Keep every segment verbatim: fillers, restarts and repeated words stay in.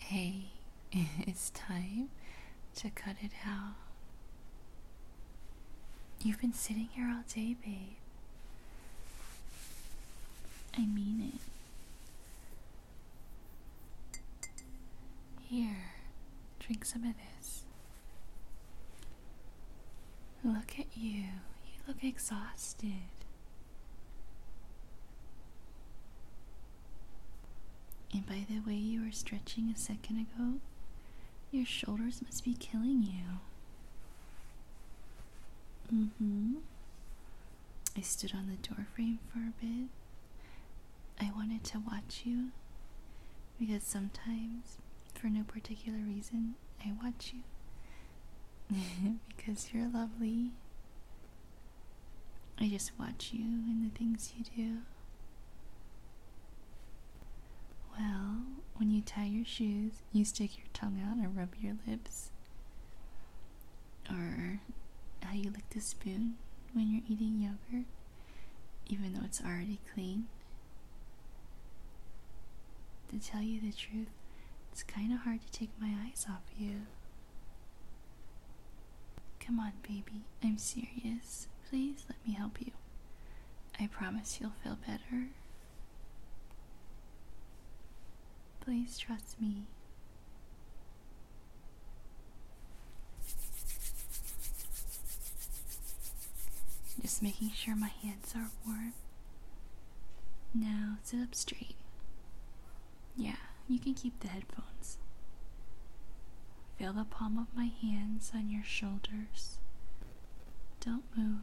Hey, it's time to cut it out. You've been sitting here all day, babe. I mean it. Here, drink some of this. Look at you. You look exhausted. And by the way you were stretching a second ago, your shoulders must be killing you. Mm-hmm. I stood on the doorframe for a bit. I wanted to watch you because sometimes, for no particular reason, I watch you. Because you're lovely. I just watch you and the things you do. Well, when you tie your shoes, you stick your tongue out and rub your lips. Or how you lick the spoon when you're eating yogurt, even though it's already clean. To tell you the truth, it's kind of hard to take my eyes off you. Come on, baby, I'm serious. Please let me help you. I promise you'll feel better. Please trust me. Just making sure my hands are warm. Now sit up straight. Yeah, you can keep the headphones. Feel the palm of my hands on your shoulders. Don't move.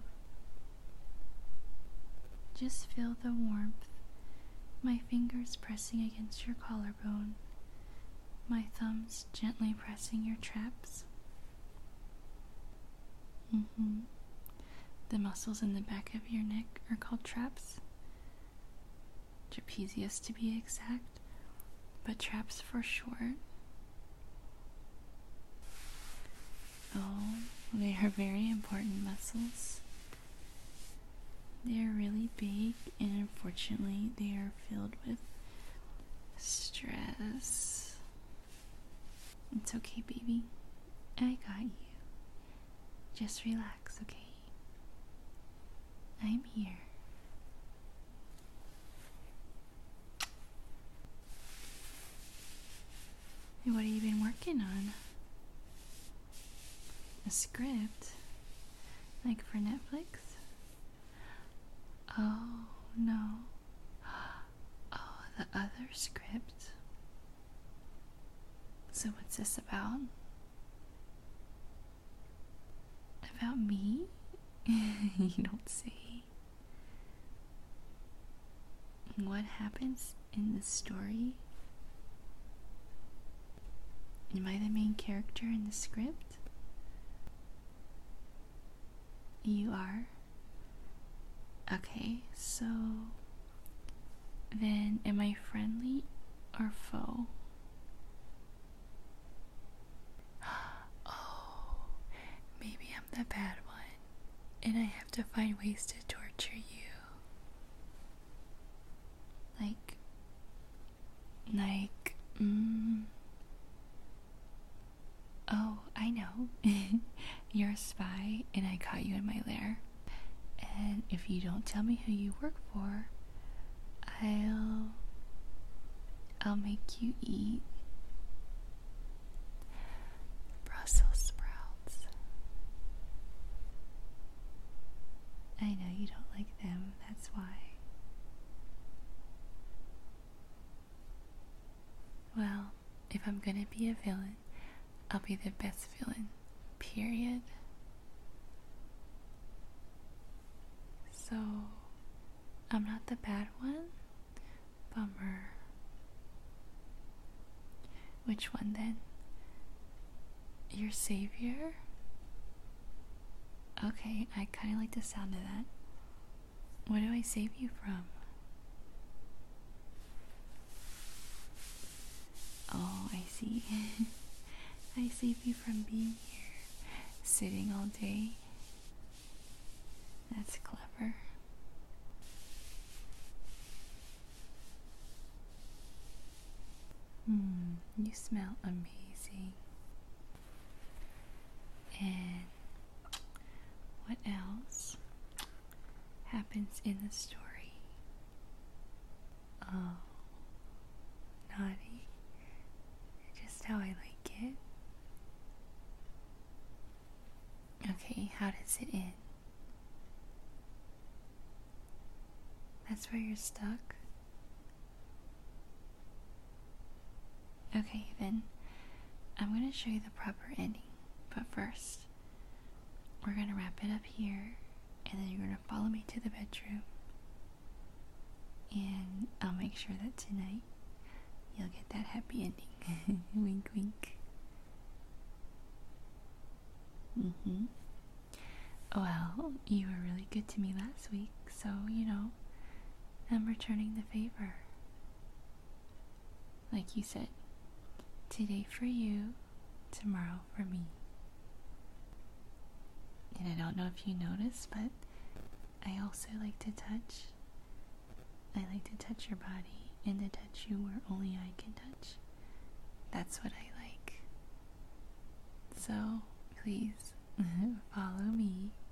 Just feel the warmth. My fingers pressing against your collarbone. My thumbs gently pressing your traps. Mm-hmm. The muscles in the back of your neck are called traps. Trapezius to be exact, but traps for short. Oh, they are very important muscles. They are really big, and unfortunately, they are filled with stress. It's okay, baby. I got you. Just relax, okay? I'm here. What have you been working on? A script? Like for Netflix? Oh, no. Oh, the other script. So what's this about? About me? You don't say. What happens in the story? Am I the main character in the script? You are? Okay, so then am I friendly or foe? Oh, maybe I'm the bad one, and I have to find ways to torture you. Like, like, mm, oh, I know. You're a spy, and I caught you in my lair. And if you don't tell me who you work for, I'll I'll make you eat Brussels sprouts. I know you don't like them, that's why. Well, if I'm gonna be a villain, I'll be the best villain, period. So, I'm not the bad one? Bummer. Which one then? Your savior? Okay, I kinda like the sound of that. What do I save you from? Oh, I see. I save you from being here, sitting all day. That's clever. Hmm, you smell amazing. And what else happens in the story? Oh, naughty. Just how I like it. Okay, how does it end? That's where you're stuck? Okay, then I'm going to show you the proper ending. But first, we're going to wrap it up here, and then you're going to follow me to the bedroom. And I'll make sure that tonight you'll get that happy ending. Wink, wink. Mm-hmm. Well, you were really good to me last week, so, you know, I'm returning the favor. Like you said, today for you, tomorrow for me. And I don't know if you noticed, but I also like to touch. I like to touch your body and to touch you where only I can touch. That's what I like. So, please, follow me